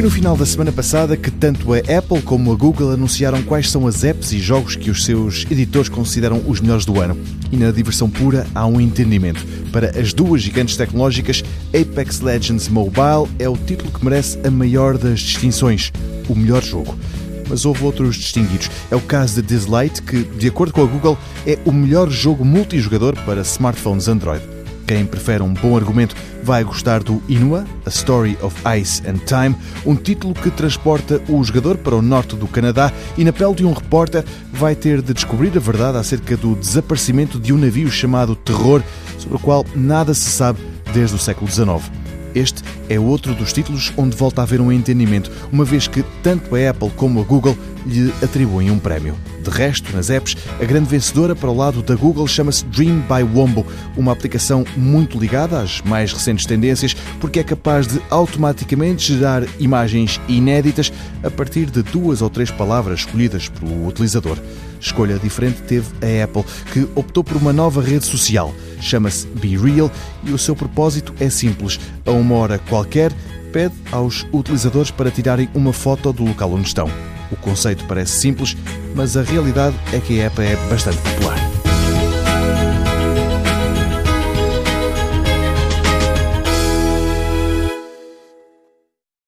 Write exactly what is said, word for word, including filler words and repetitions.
no final da semana passada que tanto a Apple como a Google anunciaram quais são as apps e jogos que os seus editores consideram os melhores do ano. E na diversão pura há um entendimento. Para as duas gigantes tecnológicas, Apex Legends Mobile é o título que merece a maior das distinções, o melhor jogo. Mas houve outros distinguidos. É o caso de This Light, que, de acordo com a Google, é o melhor jogo multijogador para smartphones Android. Quem prefere um bom argumento vai gostar do Inua, A Story of Ice and Time, um título que transporta o jogador para o norte do Canadá e, na pele de um repórter, vai ter de descobrir a verdade acerca do desaparecimento de um navio chamado Terror, sobre o qual nada se sabe desde o século dezenove. Este é outro dos títulos onde volta a haver um entendimento, uma vez que tanto a Apple como a Google lhe atribuem um prémio. De resto, nas apps, a grande vencedora para o lado da Google chama-se Dream by Wombo, uma aplicação muito ligada às mais recentes tendências, porque é capaz de automaticamente gerar imagens inéditas a partir de duas ou três palavras escolhidas pelo utilizador. Escolha diferente teve a Apple, que optou por uma nova rede social. Chama-se Be Real e o seu propósito é simples. A uma hora qualquer, pede aos utilizadores para tirarem uma foto do local onde estão. O conceito parece simples, mas a realidade é que a app é bastante popular.